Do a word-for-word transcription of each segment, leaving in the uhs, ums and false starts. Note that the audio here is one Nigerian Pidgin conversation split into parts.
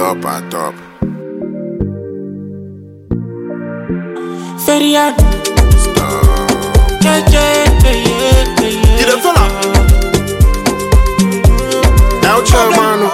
top, at top. Feria. Stop. Yeah, yeah, yeah, yeah, yeah. You the fella? El Chairman.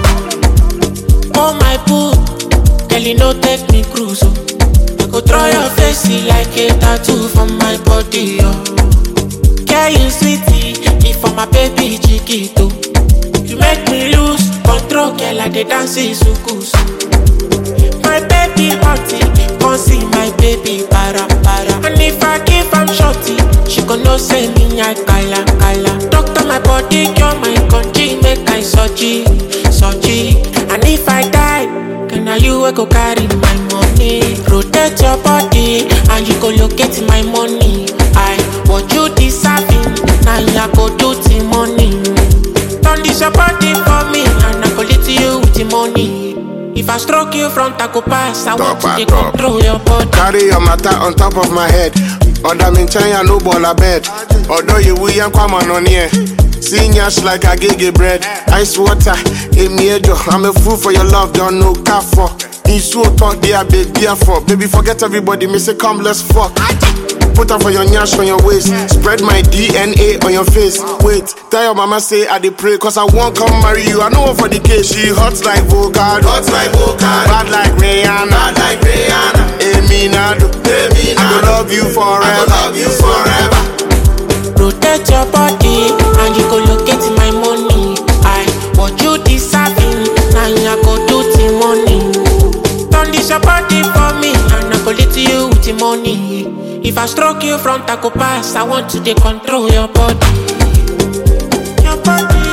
Oh my boo, girl you no take me cruise oh. I go draw your face like a tattoo from my body oh. Girl you sweetie, if for my baby chiquito. You make me lose control, girl like the dancing sukus. My baby hottie, come see my baby para para. And if I give am shorty, she gon' know say me I kala kala. Doctor my body, cure my country, make I soji soji. And if I die, can I you go carry my money? Protect your body, and you go locate my money. I what you deserving, now I go do the money. Turn this your body for me, and I go lead to you with the money. If I stroke you front, I go pass. I Top want to at take top. control your body. Carry your matter on top of my head. Other in China, no ball a bed. Although you will come on here. Seeing yash like a gigi bread. Ice water, a major. I'm a fool for your love, don't know car for. In so talk, they are big, for. Baby, forget everybody, me say come, let's fuck. Put up for your nyash on your waist. Spread my D N A on your face. Wait, tell your mama say I dey pray, cause I won't come marry you. I know for the case. She hot like vocal, hot like vocal. Bad like Rihanna, bad like Rihanna. Eminado, Eminado. I go love you forever, I go love you forever. Protect your body, and you go locate my money. I what you deserving, now I go do the money. Turn this your body for me, and I go lead to you with the money. If I stroke you front, I go pass. I want to take control your body. Your body.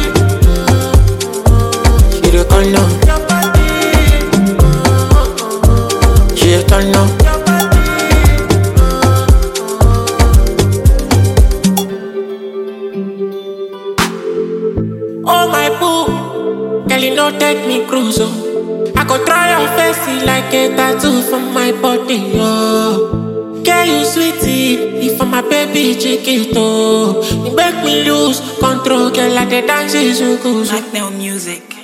You don't call no. Your body. You don't know. Your body. Oh my boo, girl you no take me cruise oh. I go try your face like a tattoo from my body oh. Girl, you sweetie, if I'm my baby chiquito. You make me lose control, girl, like the dancing sukus. Black Nail Music.